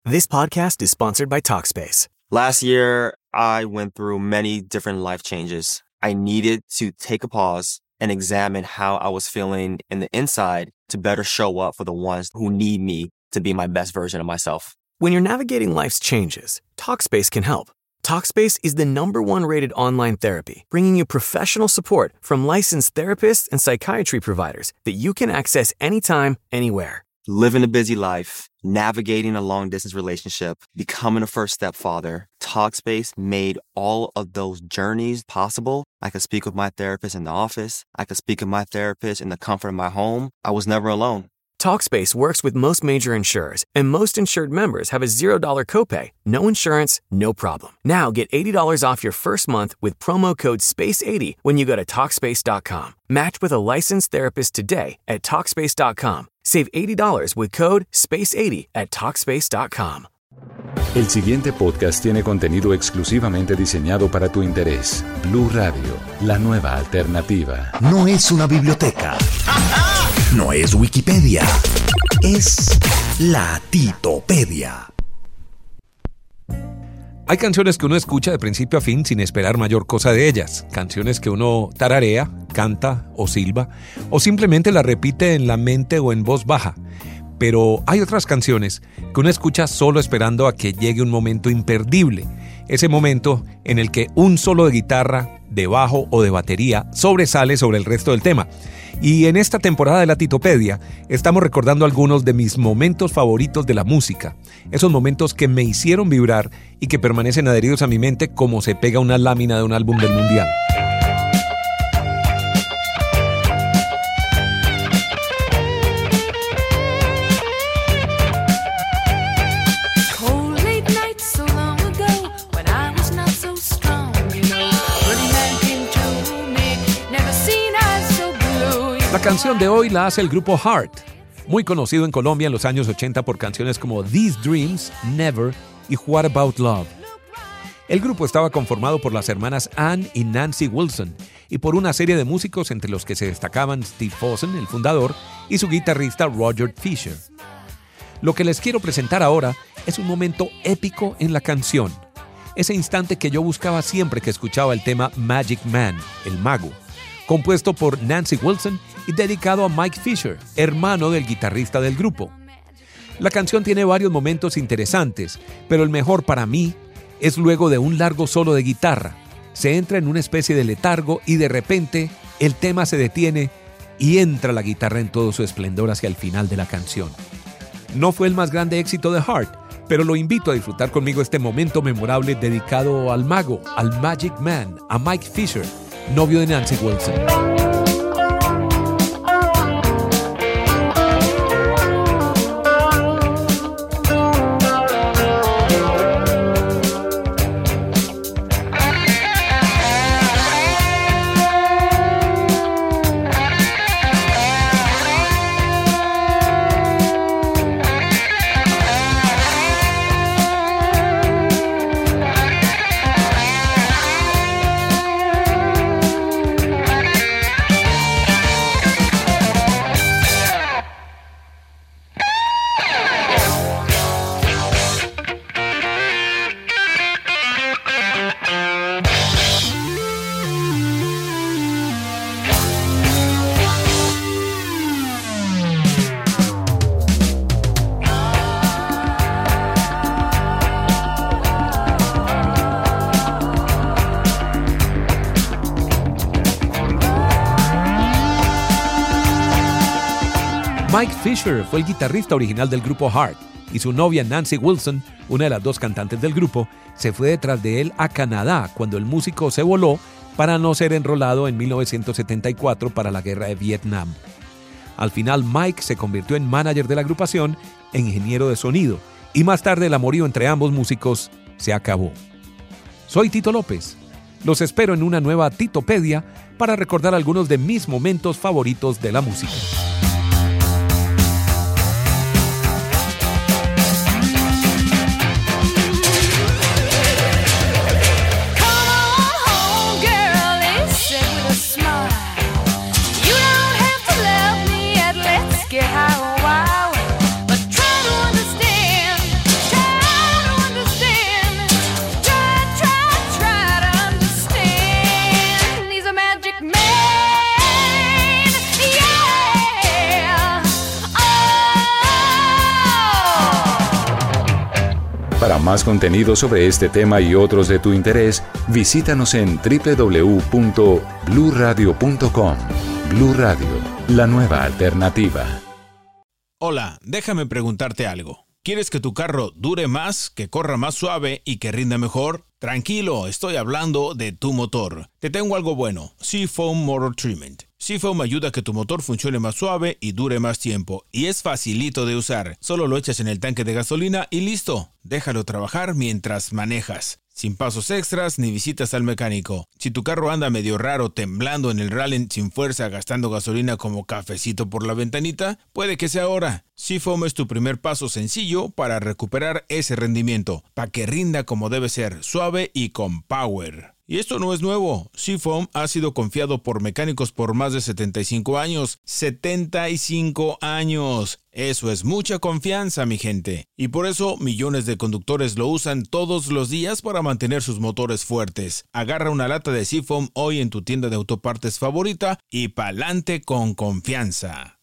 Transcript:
This podcast is sponsored by Talkspace. Last year, I went through many different life changes. I needed to take a pause and examine how I was feeling in the inside to better show up for the ones who need me to be my best version of myself. When you're navigating life's changes, Talkspace can help. Talkspace is the #1 rated online therapy, bringing you professional support from licensed therapists and psychiatry providers that you can access anytime, anywhere. Living a busy life, navigating a long-distance relationship, becoming a first-step father, Talkspace made all of those journeys possible. I could speak with my therapist in the office. I could speak with my therapist in the comfort of my home. I was never alone. Talkspace works with most major insurers, and most insured members have a $0 copay. No insurance, no problem. Now get $80 off your first month with promo code SPACE80 when you go to Talkspace.com. Match with a licensed therapist today at Talkspace.com. Save $80 with code SPACE80 at Talkspace.com. El siguiente podcast tiene contenido exclusivamente diseñado para tu interés. Blue Radio, la nueva alternativa. No es una biblioteca. No es Wikipedia. Es la Titopedia. Hay canciones que uno escucha de principio a fin sin esperar mayor cosa de ellas. Canciones que uno tararea, canta o silba, o simplemente la repite en la mente o en voz baja. Pero hay otras canciones que uno escucha solo esperando a que llegue un momento imperdible. Ese momento en el que un solo de guitarra, de bajo o de batería sobresale sobre el resto del tema. Y en esta temporada de la Titopedia estamos recordando algunos de mis momentos favoritos de la música. Esos momentos que me hicieron vibrar y que permanecen adheridos a mi mente como se pega una lámina de un álbum del mundial. La canción de hoy la hace el grupo Heart, muy conocido en Colombia en los años 80 por canciones como These Dreams, Never y What About Love. El grupo estaba conformado por las hermanas Ann y Nancy Wilson y por una serie de músicos entre los que se destacaban Steve Fossen, el fundador, y su guitarrista Roger Fisher. Lo que les quiero presentar ahora es un momento épico en la canción, ese instante que yo buscaba siempre que escuchaba el tema Magic Man, el mago, compuesto por Nancy Wilson y dedicado a Mike Fisher, hermano del guitarrista del grupo. La canción tiene varios momentos interesantes, pero el mejor para mí es luego de un largo solo de guitarra. Se entra en una especie de letargo y de repente el tema se detiene y entra la guitarra en todo su esplendor hacia el final de la canción. No fue el más grande éxito de Heart, pero lo invito a disfrutar conmigo este momento memorable dedicado al mago, al Magic Man, a Mike Fisher, novio de Nancy Wilson. Mike Fisher fue el guitarrista original del grupo Heart y su novia Nancy Wilson, una de las dos cantantes del grupo, se fue detrás de él a Canadá cuando el músico se voló para no ser enrolado en 1974 para la guerra de Vietnam. Al final Mike se convirtió en manager de la agrupación e ingeniero de sonido y más tarde el amorío entre ambos músicos se acabó. Soy Tito López. Los espero en una nueva Titopedia para recordar algunos de mis momentos favoritos de la música. Get high, wow, but try to understand. Para más contenido sobre este tema y otros de tu interés, visítanos en www.bluradio.com. Blu Radio, la nueva alternativa. Hola, déjame preguntarte algo. ¿Quieres que tu carro dure más, que corra más suave y que rinda mejor? Tranquilo, estoy hablando de tu motor. Te tengo algo bueno, Seafoam Motor Treatment. Seafoam ayuda a que tu motor funcione más suave y dure más tiempo. Y es facilito de usar. Solo lo echas en el tanque de gasolina y listo. Déjalo trabajar mientras manejas. Sin pasos extras ni visitas al mecánico. Si tu carro anda medio raro, temblando en el rally sin fuerza, gastando gasolina como cafecito por la ventanita, puede que sea ahora. Seafoam es tu primer paso sencillo para recuperar ese rendimiento, para que rinda como debe ser, suave y con power. Y esto no es nuevo. Seafoam ha sido confiado por mecánicos por más de 75 años. ¡75 años! Eso es mucha confianza, mi gente. Y por eso millones de conductores lo usan todos los días para mantener sus motores fuertes. Agarra una lata de Seafoam hoy en tu tienda de autopartes favorita y pa'lante con confianza.